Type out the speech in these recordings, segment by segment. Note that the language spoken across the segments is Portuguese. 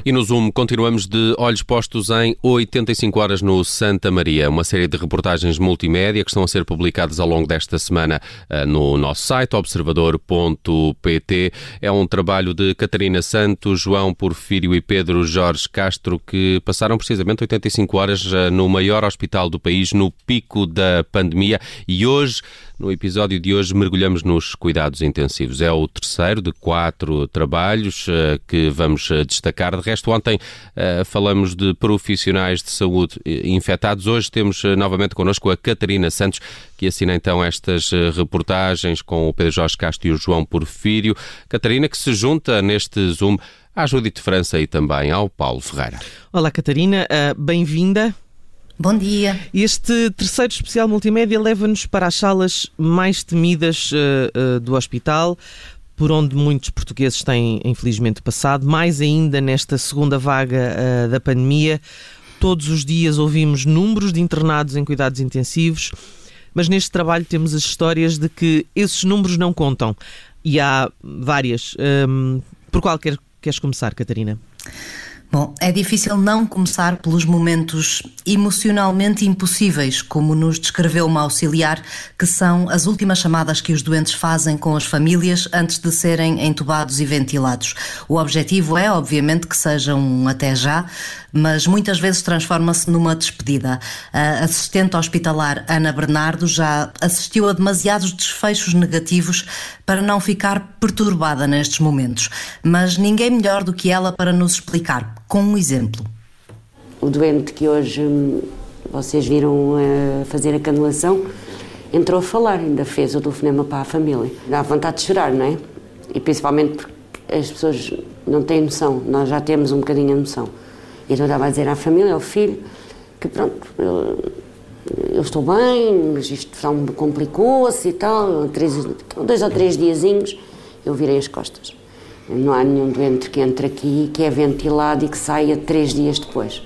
E no Zoom continuamos de olhos postos em 85 horas no Santa Maria, uma série de reportagens multimédia que estão a ser publicadas ao longo desta semana no nosso site, observador.pt. É um trabalho de Catarina Santos, João Porfírio e Pedro Jorge Castro, que passaram precisamente 85 horas no maior hospital do país, no pico da pandemia, e hoje, no episódio de hoje, mergulhamos nos cuidados intensivos. É o terceiro de 4 trabalhos que vamos destacar. De resto, ontem falamos de profissionais de saúde infectados. Hoje temos novamente connosco a Catarina Santos, que assina então estas reportagens com o Pedro Jorge Castro e o João Porfírio. Catarina, que se junta neste Zoom à Judite França e também ao Paulo Ferreira. Olá, Catarina, bem-vinda. Bom dia. Este terceiro especial multimédia leva-nos para as salas mais temidas do hospital, por onde muitos portugueses têm, infelizmente, passado, mais ainda nesta segunda vaga da pandemia. Todos os dias ouvimos números de internados em cuidados intensivos, mas neste trabalho temos as histórias de que esses números não contam. E há várias. Por qual queres começar, Catarina? Bom, é difícil não começar pelos momentos emocionalmente impossíveis, como nos descreveu uma auxiliar, que são as últimas chamadas que os doentes fazem com as famílias antes de serem entubados e ventilados. O objetivo é, obviamente, que seja um até já, mas muitas vezes transforma-se numa despedida. A assistente hospitalar Ana Bernardo já assistiu a demasiados desfechos negativos para não ficar perturbada nestes momentos. Mas ninguém melhor do que ela para nos explicar, com um exemplo. O doente que hoje vocês viram fazer a canulação entrou a falar, ainda fez o telefonema para a família. Dá vontade de chorar, não é? E principalmente porque as pessoas não têm noção, nós já temos um bocadinho a noção. Então estava a dizer à família, ao filho, que pronto, eu estou bem, mas isto só me complicou-se e tal, 2 ou 3 diazinhos, eu virei as costas. Não há nenhum doente que entre aqui, que é ventilado e que saia 3 dias depois.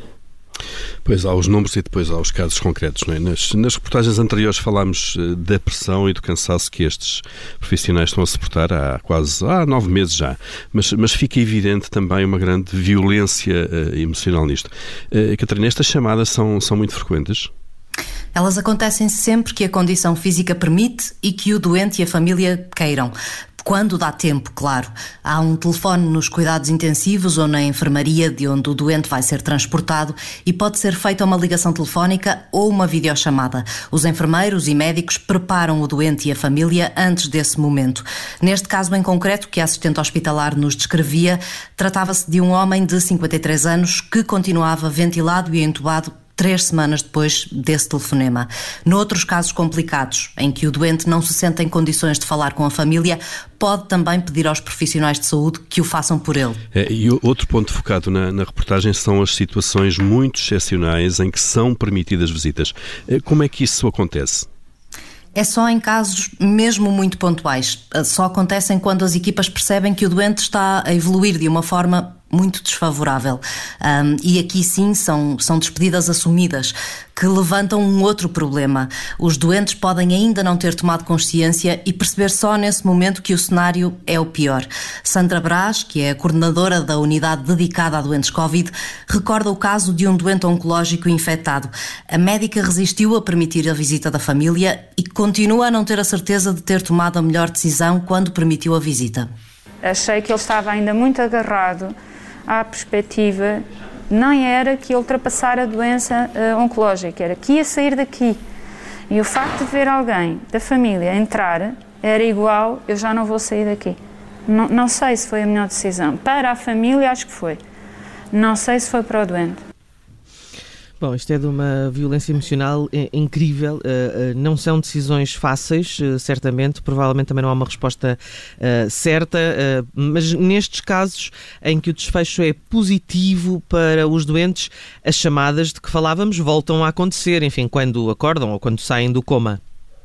Pois há os números e depois há os casos concretos, não é? Nas reportagens anteriores falámos da pressão e do cansaço que estes profissionais estão a suportar há 9 meses já. Mas fica evidente também uma grande violência emocional nisto. Catarina, estas chamadas são muito frequentes? Elas acontecem sempre que a condição física permite e que o doente e a família queiram. Quando dá tempo, claro. Há um telefone nos cuidados intensivos ou na enfermaria de onde o doente vai ser transportado e pode ser feita uma ligação telefónica ou uma videochamada. Os enfermeiros e médicos preparam o doente e a família antes desse momento. Neste caso em concreto, que a assistente hospitalar nos descrevia, tratava-se de um homem de 53 anos que continuava ventilado e entubado 3 semanas depois desse telefonema. Noutros casos complicados, em que o doente não se sente em condições de falar com a família, pode também pedir aos profissionais de saúde que o façam por ele. E outro ponto focado na reportagem são as situações muito excepcionais em que são permitidas visitas. Como é que isso acontece? É só em casos mesmo muito pontuais. Só acontecem quando as equipas percebem que o doente está a evoluir de uma forma muito desfavorável. E aqui sim são despedidas assumidas, que levantam um outro problema. Os doentes podem ainda não ter tomado consciência e perceber só nesse momento que o cenário é o pior. Sandra Brás, que é a coordenadora da unidade dedicada a doentes Covid, recorda o caso de um doente oncológico infectado. A médica resistiu a permitir a visita da família e continua a não ter a certeza de ter tomado a melhor decisão quando permitiu a visita. Achei que ele estava ainda muito agarrado à perspectiva, não era que ia ultrapassar a doença oncológica, era que ia sair daqui. E o facto de ver alguém da família entrar era igual, eu já não vou sair daqui. Não sei se foi a melhor decisão. Para a família, acho que foi. Não sei se foi para o doente. Bom, isto é de uma violência emocional incrível. Não são decisões fáceis, certamente. Provavelmente também não há uma resposta certa. Mas nestes casos em que o desfecho é positivo para os doentes, as chamadas de que falávamos voltam a acontecer, enfim, quando acordam ou quando saem do coma.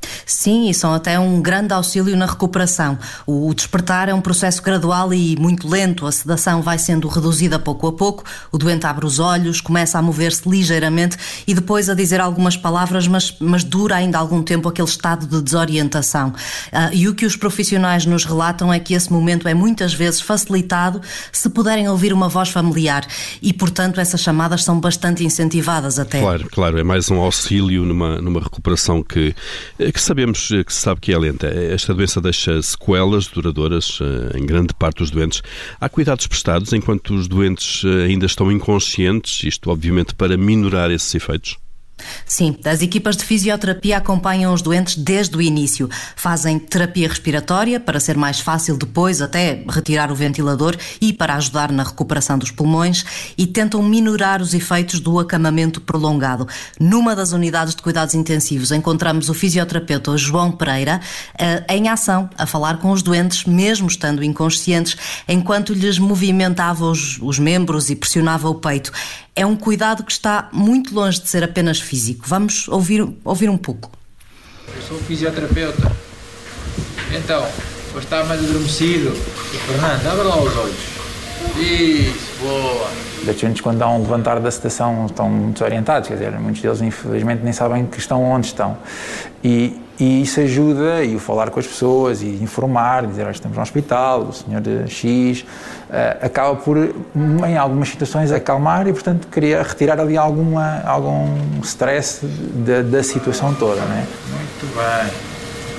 Sim, e são até um grande auxílio na recuperação. O despertar é um processo gradual e muito lento. A sedação vai sendo reduzida pouco a pouco, o doente abre os olhos, começa a mover-se ligeiramente e depois a dizer algumas palavras, mas dura ainda algum tempo aquele estado de desorientação. E o que os profissionais nos relatam é que esse momento é muitas vezes facilitado se puderem ouvir uma voz familiar e, portanto, essas chamadas são bastante incentivadas até. Claro, é mais um auxílio numa recuperação que sabemos que se sabe que é lenta. Esta doença deixa sequelas duradouras em grande parte dos doentes. Há cuidados prestados enquanto os doentes ainda estão inconscientes, isto obviamente para minorar esses efeitos? Sim, as equipas de fisioterapia acompanham os doentes desde o início. Fazem terapia respiratória para ser mais fácil depois até retirar o ventilador e para ajudar na recuperação dos pulmões e tentam minorar os efeitos do acamamento prolongado. Numa das unidades de cuidados intensivos encontramos o fisioterapeuta João Pereira em ação, a falar com os doentes, mesmo estando inconscientes, enquanto lhes movimentava os membros e pressionava o peito. É um cuidado que está muito longe de ser apenas físico. Vamos ouvir um pouco. Eu sou fisioterapeuta. Então, depois está mais adormecido. Fernando, abre lá os olhos. Isso, boa. Os doentes, quando dão um levantar da sedação, estão desorientados. Quer dizer, muitos deles, infelizmente, nem sabem que estão onde estão. E isso ajuda, e o falar com as pessoas, e informar, dizer, estamos no hospital, o senhor X, acaba por, em algumas situações, acalmar e, portanto, queria retirar ali algum stress da situação toda, não é? Muito bem.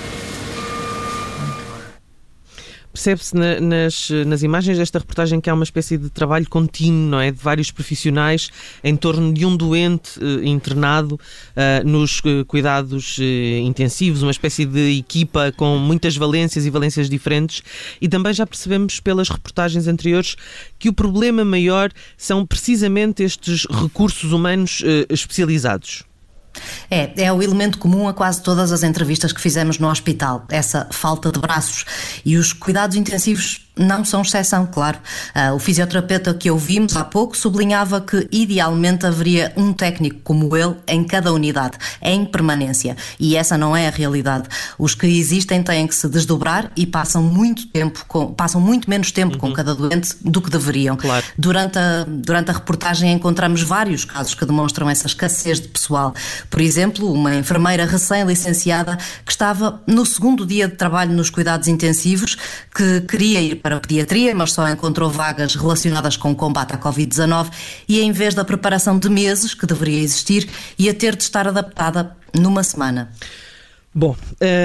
Percebe-se nas imagens desta reportagem que há uma espécie de trabalho contínuo, não é? De vários profissionais em torno de um doente internado nos cuidados intensivos, uma espécie de equipa com muitas valências e valências diferentes, e também já percebemos pelas reportagens anteriores que o problema maior são precisamente estes recursos humanos especializados. É o elemento comum a quase todas as entrevistas que fizemos no hospital, essa falta de braços. E os cuidados intensivos não são exceção, claro. O fisioterapeuta que ouvimos há pouco sublinhava que idealmente haveria um técnico como ele em cada unidade, em permanência. E essa não é a realidade. Os que existem têm que se desdobrar e passam muito menos tempo com cada doente do que deveriam. Claro. Durante a reportagem encontramos vários casos que demonstram essa escassez de pessoal. Por exemplo, uma enfermeira recém-licenciada que estava no segundo dia de trabalho nos cuidados intensivos, que queria ir para a pediatria, mas só encontrou vagas relacionadas com o combate à Covid-19 e, em vez da preparação de meses que deveria existir, ia ter de estar adaptada numa semana. Bom,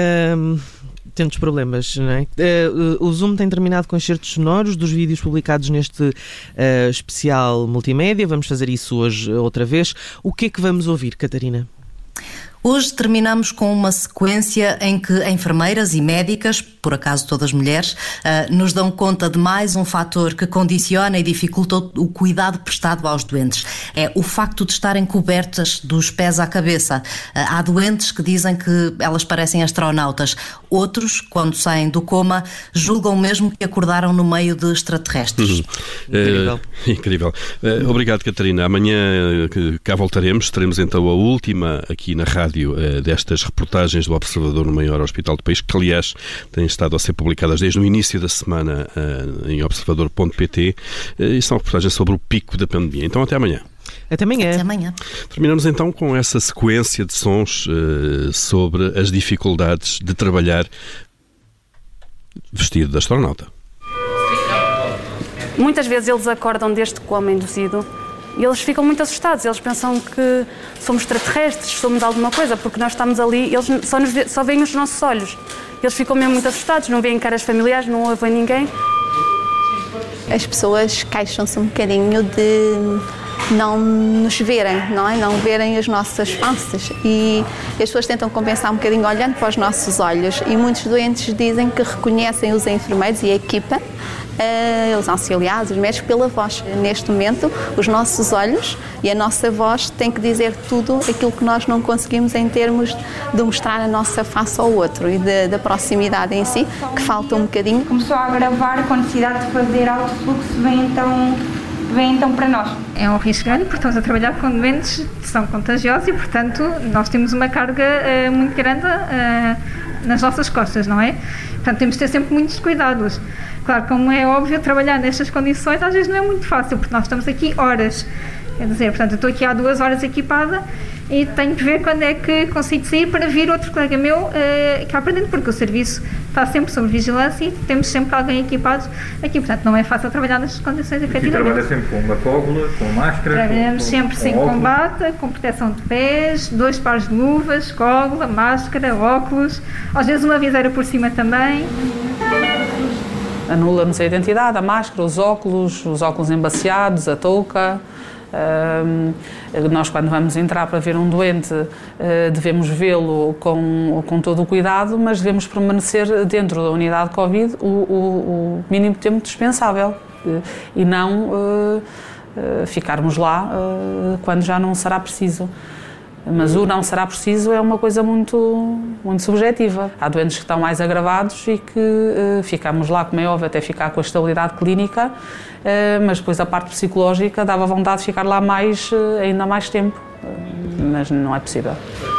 tantos problemas, não é? O Zoom tem terminado com excertos sonoros dos vídeos publicados neste especial multimédia. Vamos fazer isso hoje outra vez. O que é que vamos ouvir, Catarina? Hoje terminamos com uma sequência em que enfermeiras e médicas, por acaso todas mulheres, nos dão conta de mais um fator que condiciona e dificulta o cuidado prestado aos doentes. É o facto de estarem cobertas dos pés à cabeça. Há doentes que dizem que elas parecem astronautas. Outros, quando saem do coma, julgam mesmo que acordaram no meio de extraterrestres. Incrível. Obrigado, Catarina. Amanhã cá voltaremos. Teremos então a última aqui na rádio destas reportagens do Observador no maior hospital do país, que aliás têm estado a ser publicadas desde o início da semana em observador.pt, e são reportagens sobre o pico da pandemia. Então até amanhã. Até amanhã. Até amanhã. Terminamos então com essa sequência de sons sobre as dificuldades de trabalhar vestido de astronauta. Muitas vezes eles acordam deste coma induzido e eles ficam muito assustados. Eles pensam que somos extraterrestres, somos alguma coisa, porque nós estamos ali, eles só veem os nossos olhos. Eles ficam mesmo muito assustados, não veem caras familiares, não ouvem ninguém. As pessoas queixam-se um bocadinho de não nos verem, não é? Não verem as nossas faces, e as pessoas tentam compensar um bocadinho olhando para os nossos olhos, e muitos doentes dizem que reconhecem os enfermeiros e a equipa, os auxiliares, os médicos, pela voz. Neste momento, os nossos olhos e a nossa voz têm que dizer tudo aquilo que nós não conseguimos em termos de mostrar a nossa face ao outro e da proximidade em si, que falta um bocadinho. Começou a gravar com necessidade de fazer alto fluxo, vem então vem então para nós? É um risco grande porque estamos a trabalhar com doentes que são contagiosos e, portanto, nós temos uma carga muito grande nas nossas costas, não é? Portanto, temos de ter sempre muitos cuidados. Claro, como é óbvio, trabalhar nestas condições às vezes não é muito fácil, porque nós estamos aqui horas. Quer dizer, portanto, eu estou aqui há 2 horas equipada e tenho que ver quando é que consigo sair para vir outro colega meu cá para dentro, porque o serviço está sempre sob vigilância e temos sempre alguém equipado aqui. Portanto, não é fácil trabalhar nestas condições, efetivamente. E trabalha sempre com uma cóbula, com máscara? Trabalhamos sempre sem combate, com proteção de pés, 2 pares de luvas, cóbula, máscara, óculos, às vezes uma viseira por cima também. Anula-nos a identidade, a máscara, os óculos embaciados, a touca. Nós, quando vamos entrar para ver um doente, devemos vê-lo com todo o cuidado, mas devemos permanecer dentro da unidade Covid o mínimo tempo dispensável e não ficarmos lá quando já não será preciso. Mas o não será preciso é uma coisa muito, muito subjetiva. Há doentes que estão mais agravados e que ficamos lá, como é óbvio, até ficar com a estabilidade clínica, mas depois a parte psicológica dava vontade de ficar lá ainda mais tempo, mas não é possível.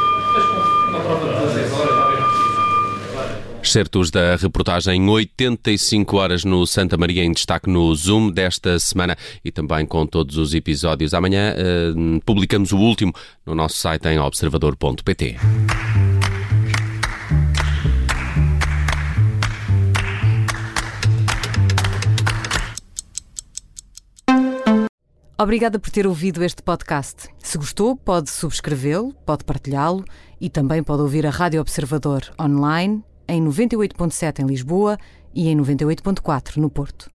Excertos da reportagem 85 horas no Santa Maria, em destaque no Zoom desta semana e também com todos os episódios. Amanhã publicamos o último no nosso site em observador.pt. Obrigada por ter ouvido este podcast. Se gostou, pode subscrevê-lo, pode partilhá-lo e também pode ouvir a Rádio Observador online em 98.7 em Lisboa e em 98.4 no Porto.